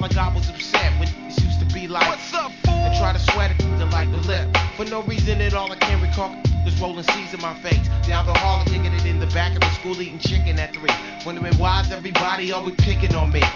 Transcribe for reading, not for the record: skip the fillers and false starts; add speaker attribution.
Speaker 1: like I was upset when it used to be like, what's up, fool? And try to sweat it to like the lip. For no reason at all, I can't recall. Just rolling C's in my face. Down the hall, kicking it in the back of the school, eating chicken at 3. Wondering why's everybody always picking on me.